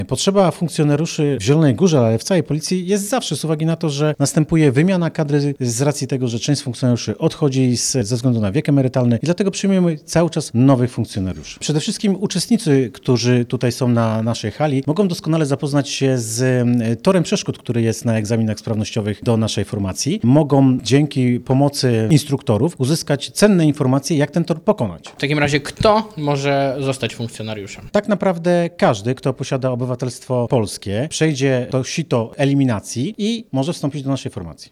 Potrzeba funkcjonariuszy w Zielonej Górze, ale w całej policji jest zawsze z uwagi na to, że następuje wymiana kadry z racji tego, że część funkcjonariuszy odchodzi ze względu na wiek emerytalny i dlatego przyjmujemy cały czas nowych funkcjonariuszy. Przede wszystkim uczestnicy, którzy tutaj są na naszej hali, mogą doskonale zapoznać się z torem przeszkód, który jest na egzaminach sprawnościowych do naszej formacji. Mogą dzięki pomocy instruktorów uzyskać cenne informacje, jak ten tor pokonać. W takim razie kto może zostać funkcjonariuszem? Tak naprawdę każdy, kto posiada obywatelstwo polskie, przejdzie to sito eliminacji i może wstąpić do naszej formacji.